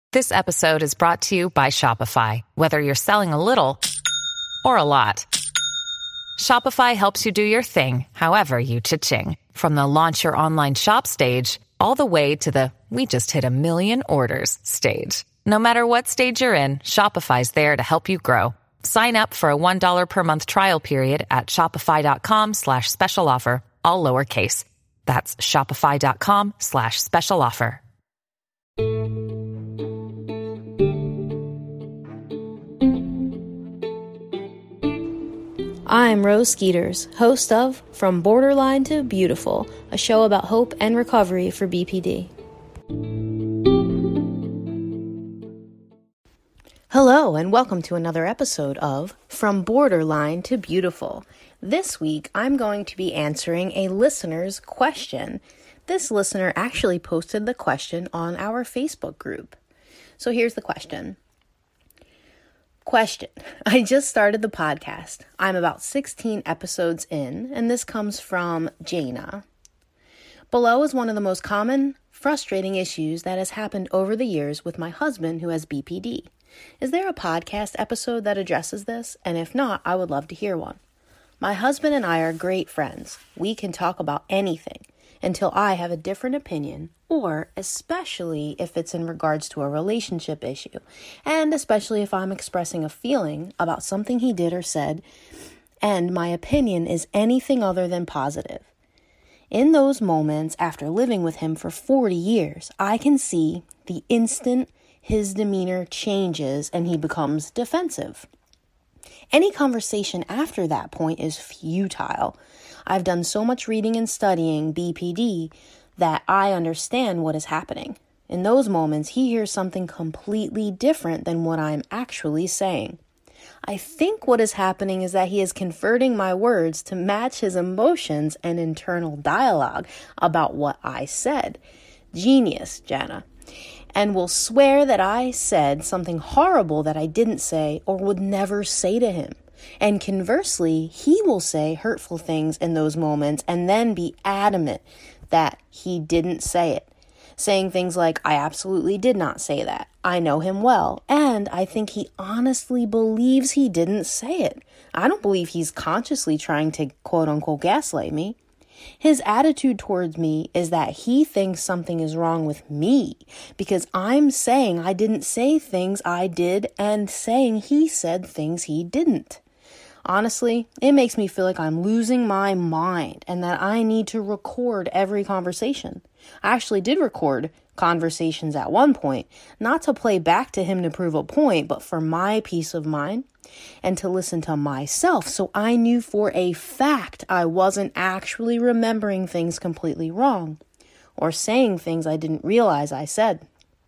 This episode is brought to you by Shopify. Whether you're selling a little or a lot, Shopify helps you do your thing, however you cha-ching. From the launch your online shop stage, all the way to the we just hit 1 million orders stage. No matter what stage you're in, Shopify's there to help you grow. Sign up for a $1 per month trial period at shopify.com/special offer, all lowercase. That's shopify.com/special offer. I'm Rose Skeeters, host of From Borderline to Beautiful, a show about hope and recovery for BPD. Hello, and welcome to another episode of From Borderline to Beautiful. This week, I'm going to be answering a listener's question. This listener actually posted the question on our Facebook group. So here's the question. Question. I just started the podcast. I'm about 16 episodes in, and this comes from Jana. Below is one of the most common, frustrating issues that has happened over the years with my husband who has BPD. Is there a podcast episode that addresses this? And if not, I would love to hear one. My husband and I are great friends. We can talk about anything until I have a different opinion, or especially if it's in regards to a relationship issue, and especially if I'm expressing a feeling about something he did or said, and my opinion is anything other than positive. In those moments, after living with him for 40 years, I can see the instant his demeanor changes and he becomes defensive. Any conversation after that point is futile. I've done so much reading and studying BPD that I understand what is happening. In those moments, he hears something completely different than what I'm actually saying. I think what is happening is that he is converting my words to match his emotions and internal dialogue about what I said. Genius, Jana. And will swear that I said something horrible that I didn't say or would never say to him. And conversely, he will say hurtful things in those moments and then be adamant that he didn't say it. Saying things like, I absolutely did not say that. I know him well, and I think he honestly believes he didn't say it. I don't believe he's consciously trying to quote-unquote gaslight me. His attitude towards me is that he thinks something is wrong with me because I'm saying I didn't say things I did and saying he said things he didn't. Honestly, it makes me feel like I'm losing my mind and that I need to record every conversation. I actually did record conversations at one point, not to play back to him to prove a point, but for my peace of mind and to listen to myself. So I knew for a fact I wasn't actually remembering things completely wrong or saying things I didn't realize I said.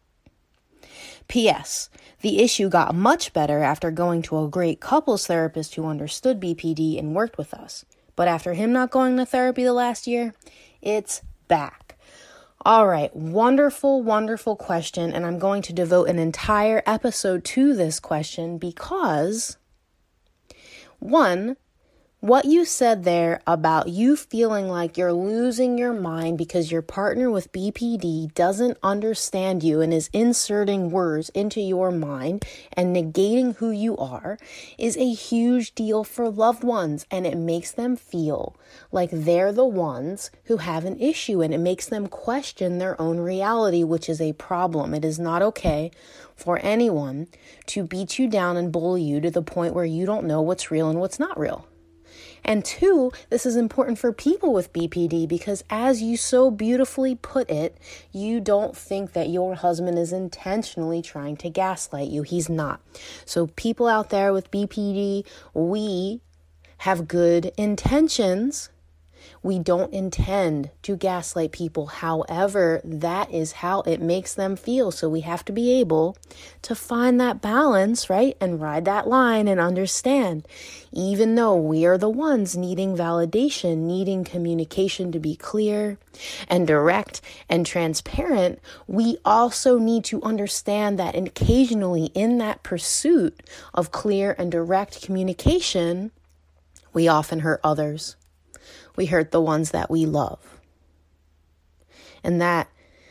P.S. The issue got much better after going to a great couples therapist who understood BPD and worked with us. But after him not going to therapy the last year, it's back. All right, wonderful, wonderful question. And I'm going to devote an entire episode to this question because, one, what you said there about you feeling like you're losing your mind because your partner with BPD doesn't understand you and is inserting words into your mind and negating who you are is a huge deal for loved ones, and it makes them feel like they're the ones who have an issue, and it makes them question their own reality, which is a problem. It is not okay for anyone to beat you down and bully you to the point where you don't know what's real and what's not real. And two, this is important for people with BPD because as you so beautifully put it, you don't think that your husband is intentionally trying to gaslight you. He's not. So people out there with BPD, we have good intentions. We don't intend to gaslight people. However, that is how it makes them feel. So we have to be able to find that balance, right? And ride that line and understand, even though we are the ones needing validation, needing communication to be clear and direct and transparent, we also need to understand that occasionally in that pursuit of clear and direct communication, we often hurt others. We hurt the ones that we love. And that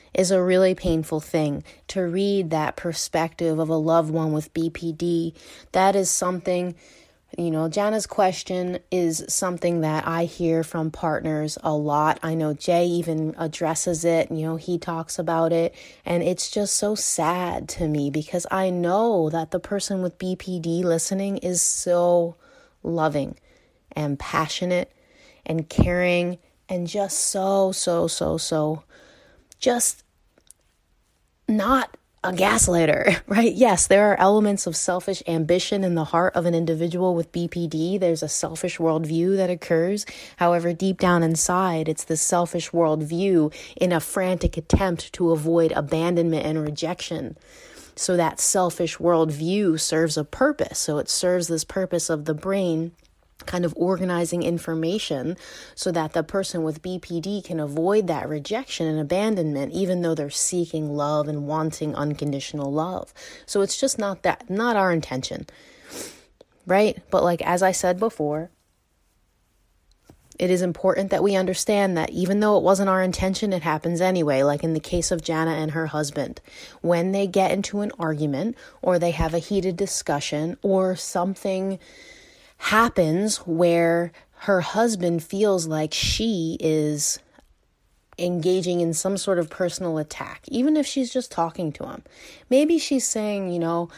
is a really painful thing. To read that perspective of a loved one with BPD, that is something, Jana's question is something that I hear from partners a lot. I know Jay even addresses it, he talks about it, and it's just so sad to me because I know that the person with BPD listening is so loving and passionate and caring and just so just not a gaslighter, right? Yes, there are elements of selfish ambition in the heart of an individual with BPD. There's a selfish worldview that occurs. However, deep down inside, it's the selfish worldview in a frantic attempt to avoid abandonment and rejection. So that selfish worldview serves a purpose. So it serves this purpose of the brain kind of organizing information so that the person with BPD can avoid that rejection and abandonment, even though they're seeking love and wanting unconditional love. So it's just not our intention, right? But like, as I said before, it is important that we understand that even though it wasn't our intention, it happens anyway. Like in the case of Jana and her husband, when they get into an argument or they have a heated discussion or something happens where her husband feels like she is engaging in some sort of personal attack, even if she's just talking to him. Maybe she's saying,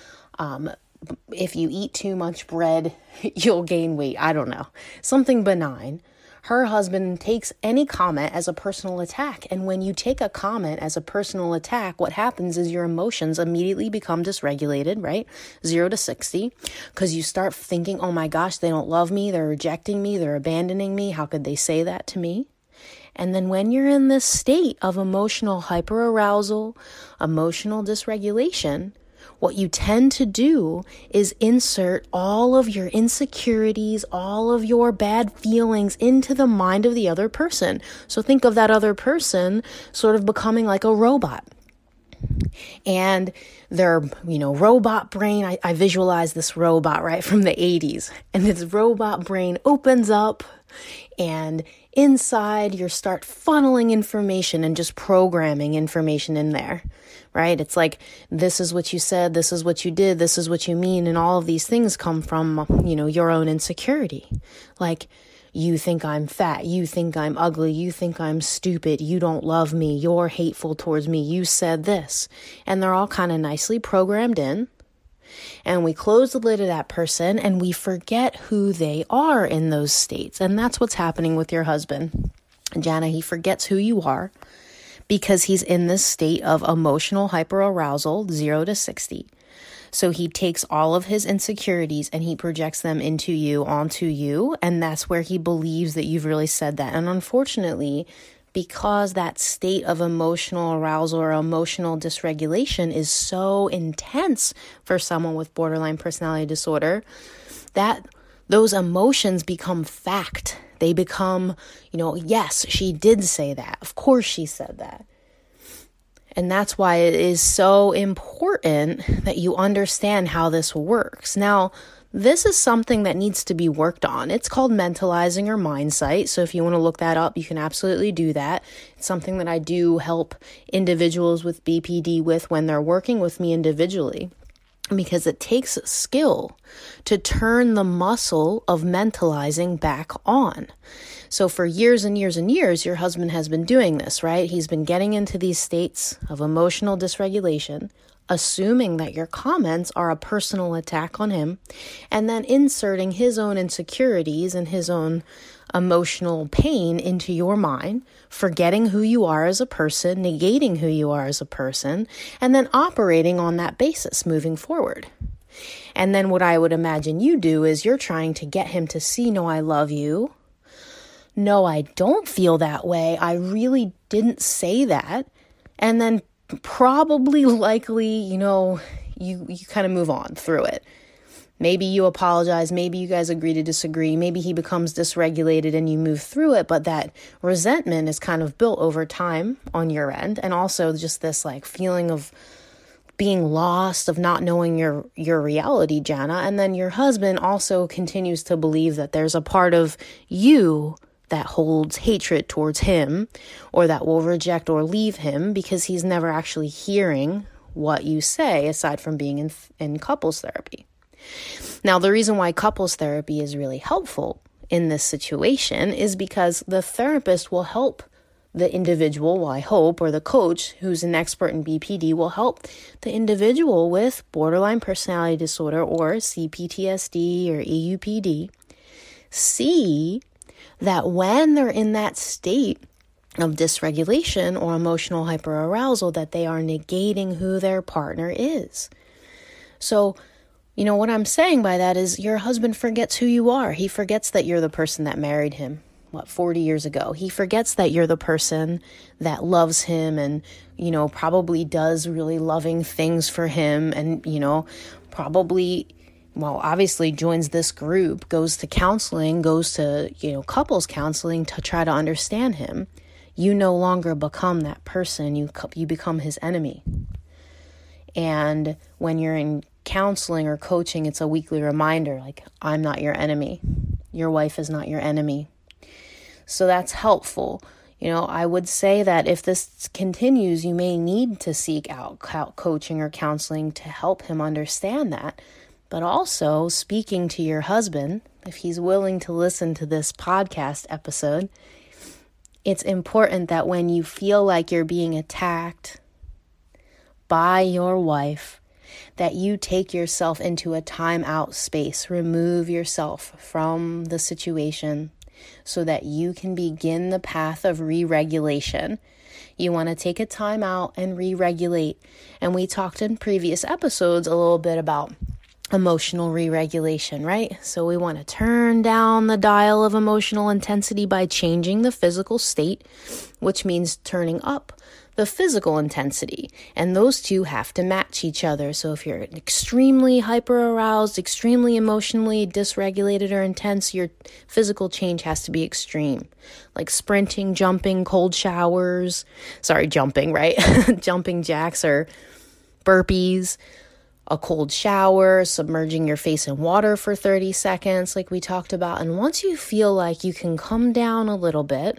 if you eat too much bread, you'll gain weight. I don't know. Something benign. Her husband takes any comment as a personal attack. And when you take a comment as a personal attack, what happens is your emotions immediately become dysregulated, right? 0 to 60, because you start thinking, oh my gosh, they don't love me. They're rejecting me. They're abandoning me. How could they say that to me? And then when you're in this state of emotional hyperarousal, emotional dysregulation, what you tend to do is insert all of your insecurities, all of your bad feelings into the mind of the other person. So think of that other person sort of becoming like a robot. And their, robot brain, I visualize this robot, right, from the 80s. And this robot brain opens up and inside you start funneling information and just programming information in there, right? It's like, this is what you said, this is what you did, this is what you mean. And all of these things come from, your own insecurity. Like, you think I'm fat, you think I'm ugly, you think I'm stupid, you don't love me, you're hateful towards me, you said this. And they're all kind of nicely programmed in. And we close the lid of that person and we forget who they are in those states. And that's what's happening with your husband. Jana, he forgets who you are because he's in this state of emotional hyperarousal, 0 to 60. So he takes all of his insecurities and he projects them into you, onto you. And that's where he believes that you've really said that. And unfortunately, because that state of emotional arousal or emotional dysregulation is so intense for someone with borderline personality disorder, that those emotions become fact. They become, yes, she did say that. Of course she said that. And that's why it is so important that you understand how this works. Now, this is something that needs to be worked on. It's called mentalizing or mindsight. So if you want to look that up, you can absolutely do that. It's something that I do help individuals with BPD with when they're working with me individually, because it takes skill to turn the muscle of mentalizing back on. So for years and years and years, your husband has been doing this, right? He's been getting into these states of emotional dysregulation, assuming that your comments are a personal attack on him, and then inserting his own insecurities and his own emotional pain into your mind, forgetting who you are as a person, negating who you are as a person, and then operating on that basis moving forward. And then what I would imagine you do is you're trying to get him to see, no, I love you. No, I don't feel that way. I really didn't say that. And then probably likely, you kind of move on through it. Maybe you apologize. Maybe you guys agree to disagree. Maybe he becomes dysregulated and you move through it. But that resentment is kind of built over time on your end. And also just this feeling of being lost, of not knowing your reality, Jana. And then your husband also continues to believe that there's a part of you that holds hatred towards him or that will reject or leave him because he's never actually hearing what you say aside from being in couples therapy. Now, the reason why couples therapy is really helpful in this situation is because the therapist will help the individual, well, I hope, or the coach who's an expert in BPD will help the individual with borderline personality disorder or CPTSD or EUPD see that when they're in that state of dysregulation or emotional hyperarousal, that they are negating who their partner is. So, what I'm saying by that is your husband forgets who you are. He forgets that you're the person that married him, 40 years ago. He forgets that you're the person that loves him and, probably does really loving things for him and, probably, obviously joins this group, goes to counseling, goes to, couples counseling to try to understand him. You no longer become that person. You become his enemy. And when you're in counseling or coaching, it's a weekly reminder, like, I'm not your enemy. Your wife is not your enemy. So that's helpful. I would say that if this continues, you may need to seek out coaching or counseling to help him understand that. But also speaking to your husband, if he's willing to listen to this podcast episode, it's important that when you feel like you're being attacked by your wife, that you take yourself into a time-out space, remove yourself from the situation so that you can begin the path of re-regulation. You want to take a time out and re-regulate. And we talked in previous episodes a little bit about emotional re-regulation, right? So we want to turn down the dial of emotional intensity by changing the physical state, which means turning up the physical intensity. And those two have to match each other. So if you're extremely hyper-aroused, extremely emotionally dysregulated or intense, your physical change has to be extreme. Like sprinting, jumping, cold showers. Jumping, right? Jumping jacks or burpees. A cold shower, submerging your face in water for 30 seconds, like we talked about. And once you feel like you can come down a little bit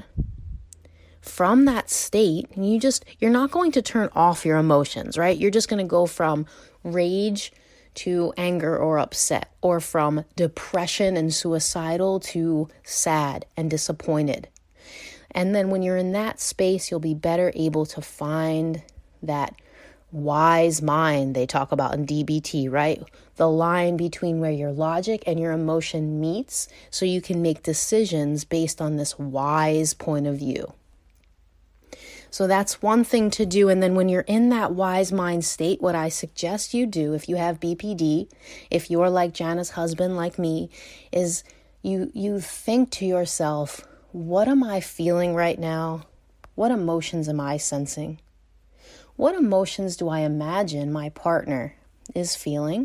from that state, and you're not going to turn off your emotions, right? You're just going to go from rage to anger or upset, or from depression and suicidal to sad and disappointed. And then when you're in that space, you'll be better able to find that wise mind they talk about in DBT, right? The line between where your logic and your emotion meets, so you can make decisions based on this wise point of view. So that's one thing to do. And then when you're in that wise mind state, what I suggest you do, if you have BPD, if you're like Jana's husband, like me, is you think to yourself, what am I feeling right now? What emotions am I sensing? What emotions do I imagine my partner is feeling?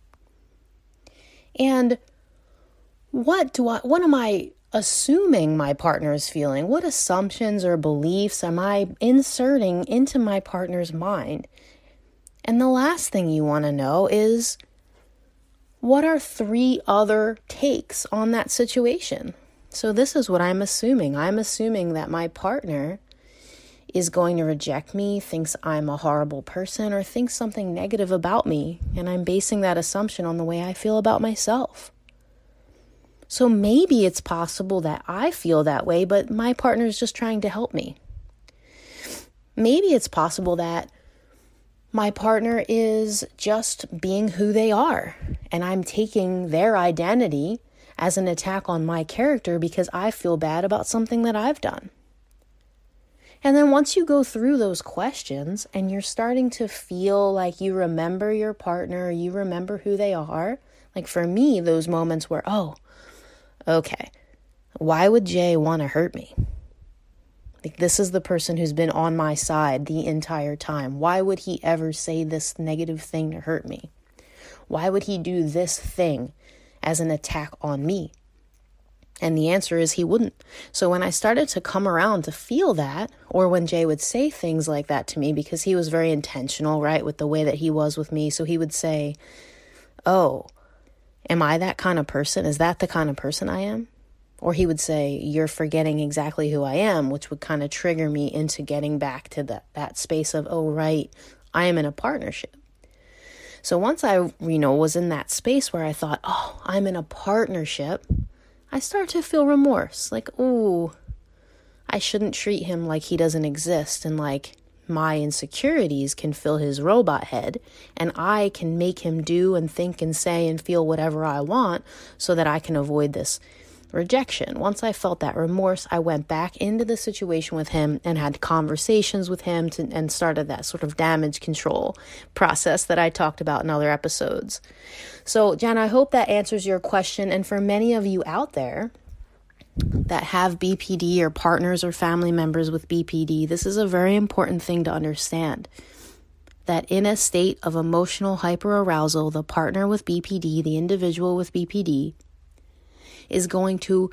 And what am I assuming my partner is feeling? What assumptions or beliefs am I inserting into my partner's mind? And the last thing you want to know is, what are 3 other takes on that situation? So this is what I'm assuming. I'm assuming that my partner is going to reject me, thinks I'm a horrible person, or thinks something negative about me. And I'm basing that assumption on the way I feel about myself. So maybe it's possible that I feel that way, but my partner is just trying to help me. Maybe it's possible that my partner is just being who they are, and I'm taking their identity as an attack on my character because I feel bad about something that I've done. And then once you go through those questions and you're starting to feel like you remember your partner, you remember who they are, like for me, those moments where, okay, why would Jay want to hurt me? Like, this is the person who's been on my side the entire time. Why would he ever say this negative thing to hurt me? Why would he do this thing as an attack on me? And the answer is he wouldn't. So when I started to come around to feel that, or when Jay would say things like that to me, because he was very intentional, right, with the way that he was with me. So he would say, oh, am I that kind of person? Is that the kind of person I am? Or he would say, you're forgetting exactly who I am, which would kind of trigger me into getting back to that space of, oh, right, I am in a partnership. So once I, was in that space where I thought, oh, I'm in a partnership, I start to feel remorse. Like, oh, I shouldn't treat him like he doesn't exist, and like my insecurities can fill his robot head, and I can make him do and think and say and feel whatever I want so that I can avoid this rejection. Once I felt that remorse, I went back into the situation with him and had conversations with him and started that sort of damage control process that I talked about in other episodes. So, Jen, I hope that answers your question. And for many of you out there that have BPD or partners or family members with BPD, this is a very important thing to understand. That in a state of emotional hyperarousal, the partner with BPD, the individual with BPD, is going to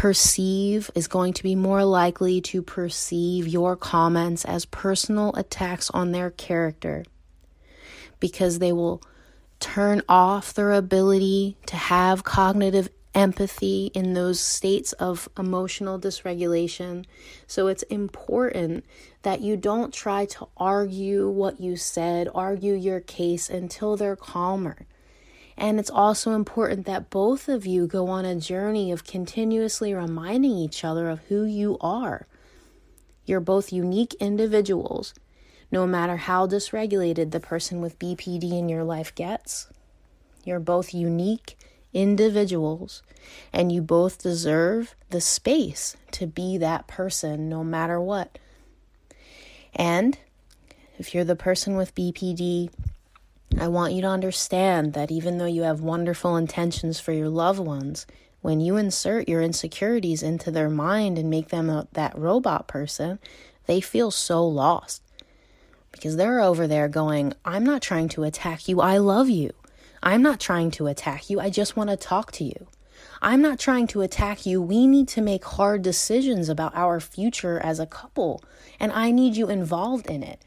be more likely to perceive your comments as personal attacks on their character, because they will turn off their ability to have cognitive empathy in those states of emotional dysregulation. So it's important that you don't try to argue what you said, argue your case until they're calmer. And it's also important that both of you go on a journey of continuously reminding each other of who you are. You're both unique individuals, no matter how dysregulated the person with BPD in your life gets. You're both unique individuals, and you both deserve the space to be that person no matter what. And if you're the person with BPD, I want you to understand that even though you have wonderful intentions for your loved ones, when you insert your insecurities into their mind and make them that robot person, they feel so lost. Because they're over there going, I'm not trying to attack you, I love you. I'm not trying to attack you, I just want to talk to you. I'm not trying to attack you, we need to make hard decisions about our future as a couple, and I need you involved in it.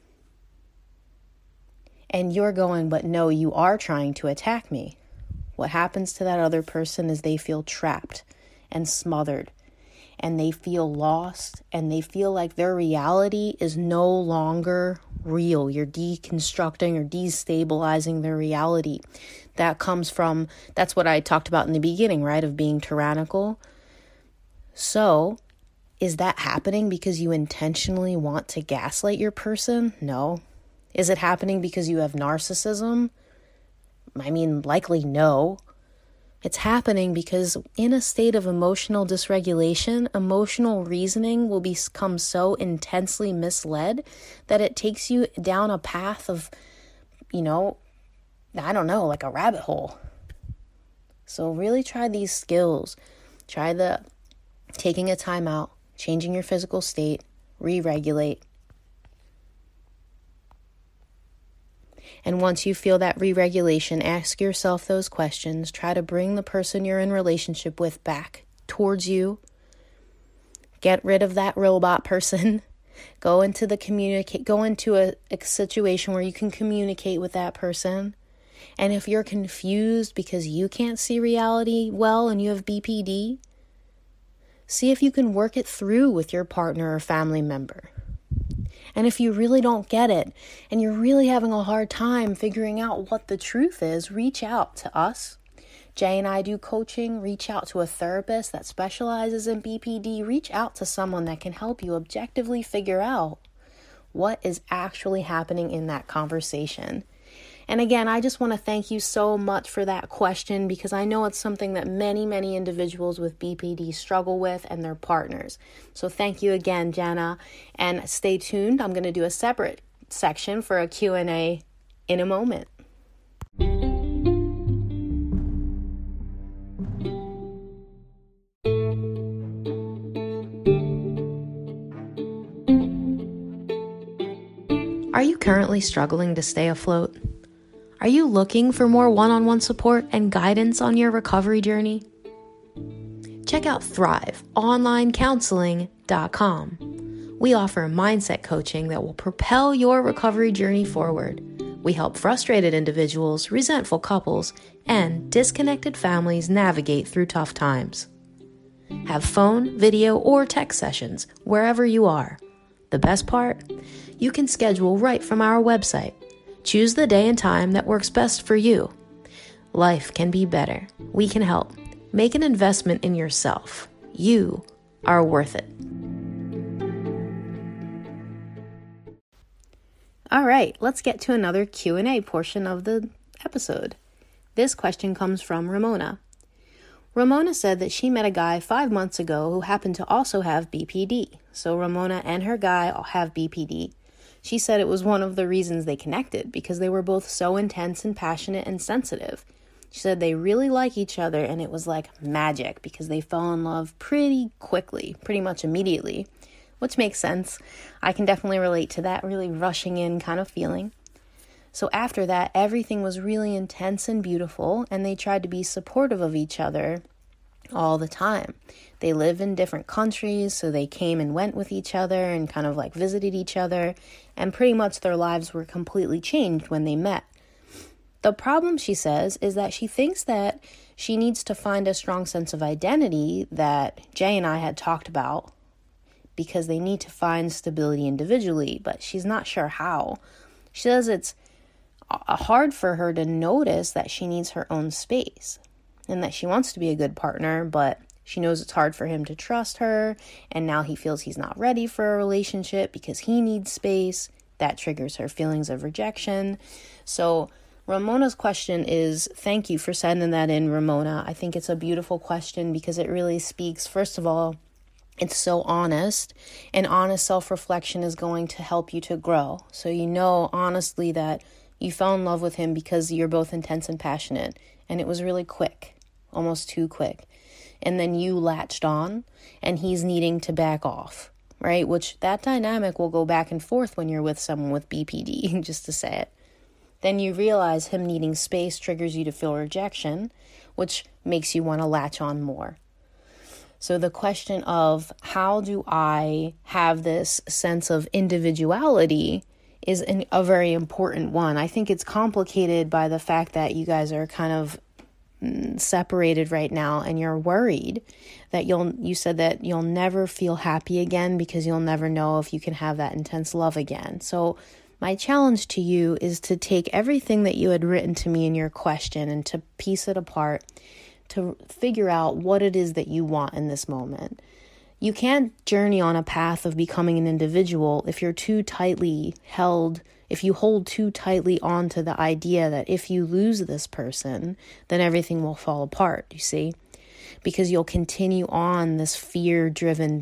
And you're going, but no, you are trying to attack me. What happens to that other person is they feel trapped and smothered, and they feel lost, and they feel like their reality is no longer real. You're deconstructing or destabilizing their reality. That's what I talked about in the beginning, right, of being tyrannical. So, is that happening because you intentionally want to gaslight your person? No. Is it happening because you have narcissism? I mean, likely no. It's happening because in a state of emotional dysregulation, emotional reasoning will become so intensely misled that it takes you down a path of, like a rabbit hole. So really try these skills. Try the taking a time out, changing your physical state, re-regulate. And once you feel that re-regulation, ask yourself those questions. Try to bring the person you're in relationship with back towards you. Get rid of that robot person. Go into a situation where you can communicate with that person. And if you're confused because you can't see reality well and you have BPD, see if you can work it through with your partner or family member. And if you really don't get it and you're really having a hard time figuring out what the truth is, reach out to us. Jay and I do coaching. Reach out to a therapist that specializes in BPD. Reach out to someone that can help you objectively figure out what is actually happening in that conversation. And again, I just want to thank you so much for that question, because I know it's something that many, many individuals with BPD struggle with and their partners. So thank you again, Jenna. And stay tuned. I'm going to do a separate section for a Q&A in a moment. Are you currently struggling to stay afloat? Are you looking for more one-on-one support and guidance on your recovery journey? Check out thriveonlinecounseling.com. We offer mindset coaching that will propel your recovery journey forward. We help frustrated individuals, resentful couples, and disconnected families navigate through tough times. Have phone, video, or text sessions wherever you are. The best part? You can schedule right from our website. Choose the day and time that works best for you. Life can be better. We can help. Make an investment in yourself. You are worth it. All right, let's get to another Q&A portion of the episode. This question comes from Ramona. Ramona said that she met a guy 5 months ago who happened to also have BPD. So Ramona and her guy all have BPD. She said it was one of the reasons they connected because they were both so intense and passionate and sensitive. She said they really like each other and it was like magic because they fell in love pretty quickly, pretty much immediately, which makes sense. I can definitely relate to that really rushing in kind of feeling. So after that, everything was really intense and beautiful, and they tried to be supportive of each other all the time. They live in different countries, so they came and went with each other and kind of like visited each other, and pretty much their lives were completely changed when they met. The problem, she says, is that she thinks that she needs to find a strong sense of identity that Jay and I had talked about because they need to find stability individually, but she's not sure how. She says it's hard for her to notice that she needs her own space and that she wants to be a good partner, but she knows it's hard for him to trust her, and now he feels he's not ready for a relationship because he needs space. That triggers her feelings of rejection. So Ramona's question is, thank you for sending that in, Ramona. I think it's a beautiful question because it really speaks, first of all, it's so honest, and honest self-reflection is going to help you to grow. So you know honestly that you fell in love with him because you're both intense and passionate, and it was really quick, almost too quick. And then you latched on, and he's needing to back off, right? Which that dynamic will go back and forth when you're with someone with BPD, just to say it. Then you realize him needing space triggers you to feel rejection, which makes you want to latch on more. So the question of how do I have this sense of individuality is a very important one. I think it's complicated by the fact that you guys are kind of separated right now and you're worried that you said that you'll never feel happy again because you'll never know if you can have that intense love again. So my challenge to you is to take everything that you had written to me in your question and to piece it apart to figure out what it is that you want in this moment. You can't journey on a path of becoming an individual if you're too tightly held, if you hold too tightly on to the idea that if you lose this person, then everything will fall apart, you see? Because you'll continue on this fear-driven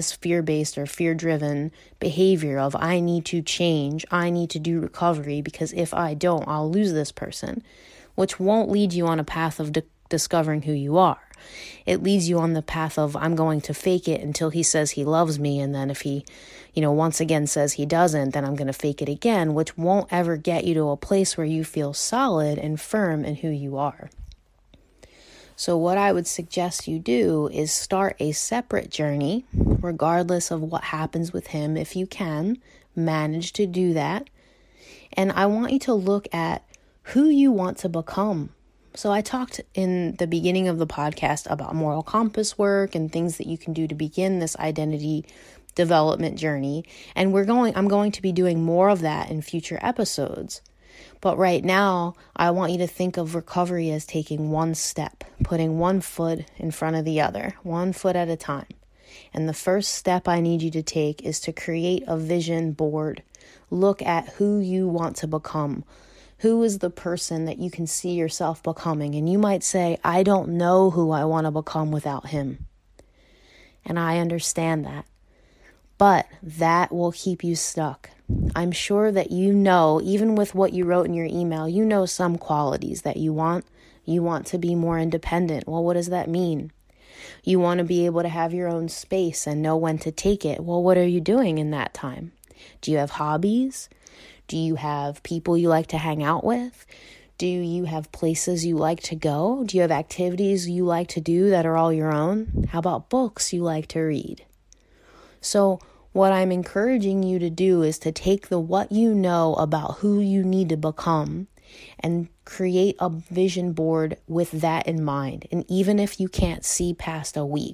behavior of I need to change, I need to do recovery, because if I don't, I'll lose this person, which won't lead you on a path of discovering who you are. It leads you on the path of I'm going to fake it until he says he loves me, and then if he, once again says he doesn't, then I'm going to fake it again, which won't ever get you to a place where you feel solid and firm in who you are. So what I would suggest you do is start a separate journey, regardless of what happens with him. If you can, manage to do that. And I want you to look at who you want to become. So I talked in the beginning of the podcast about moral compass work and things that you can do to begin this identity development journey. And I'm going to be doing more of that in future episodes. But right now, I want you to think of recovery as taking one step, putting one foot in front of the other, 1 foot at a time. And the first step I need you to take is to create a vision board. Look at who you want to become. Who is the person that you can see yourself becoming? And you might say, I don't know who I want to become without him. And I understand that. But that will keep you stuck. I'm sure that even with what you wrote in your email, some qualities that you want. You want to be more independent. Well, what does that mean? You want to be able to have your own space and know when to take it. Well, what are you doing in that time? Do you have hobbies? Do you have people you like to hang out with? Do you have places you like to go? Do you have activities you like to do that are all your own? How about books you like to read? So what I'm encouraging you to do is to take what you know about who you need to become and create a vision board with that in mind. And even if you can't see past a week,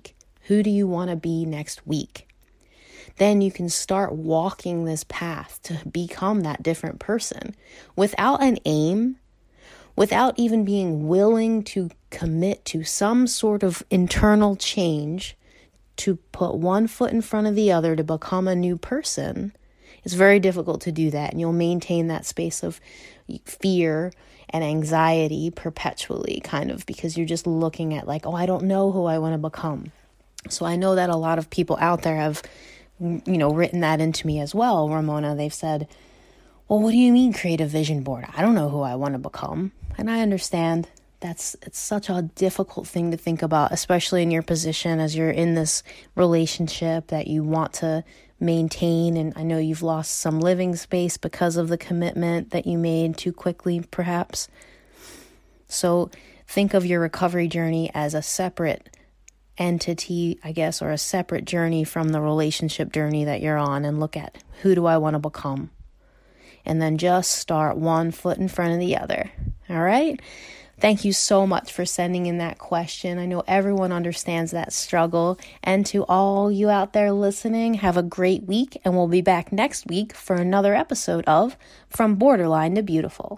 Who do you want to be next week? Then you can start walking this path to become that different person without an aim, without even being willing to commit to some sort of internal change, to put one foot in front of the other to become a new person. It's very difficult to do that, and you'll maintain that space of fear and anxiety perpetually, kind of, because you're just looking at like, oh, I don't know who I want to become. So I know that a lot of people out there have, written that into me as well, Ramona. They've said, well, what do you mean create a vision board? I don't know who I want to become. And I understand it's such a difficult thing to think about, especially in your position as you're in this relationship that you want to maintain. And I know you've lost some living space because of the commitment that you made too quickly, perhaps. So think of your recovery journey as a separate entity, I guess, or a separate journey from the relationship journey that you're on, and look at, who do I want to become? And then just start one foot in front of the other. All right? Thank you so much for sending in that question. I know everyone understands that struggle. And to all you out there listening, have a great week. And we'll be back next week for another episode of From Borderline to Beautiful.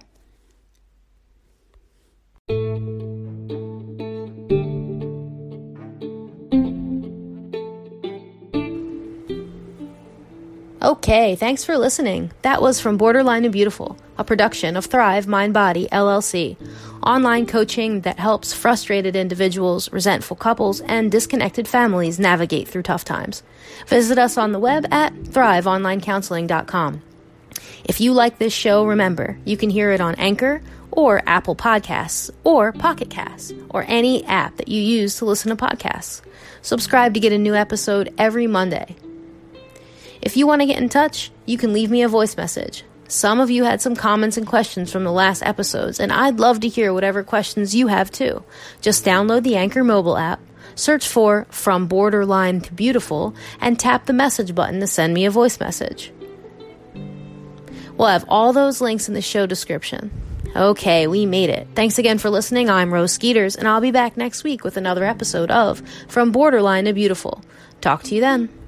Okay, thanks for listening. That was From Borderline to Beautiful, a production of Thrive Mind Body, LLC, online coaching that helps frustrated individuals, resentful couples, and disconnected families navigate through tough times. Visit us on the web at thriveonlinecounseling.com. If you like this show, remember, you can hear it on Anchor or Apple Podcasts or Pocket Casts or any app that you use to listen to podcasts. Subscribe to get a new episode every Monday. If you want to get in touch, you can leave me a voice message. Some of you had some comments and questions from the last episodes, and I'd love to hear whatever questions you have too. Just download the Anchor mobile app, search for From Borderline to Beautiful, and tap the message button to send me a voice message. We'll have all those links in the show description. Okay, we made it. Thanks again for listening. I'm Rose Skeeters, and I'll be back next week with another episode of From Borderline to Beautiful. Talk to you then.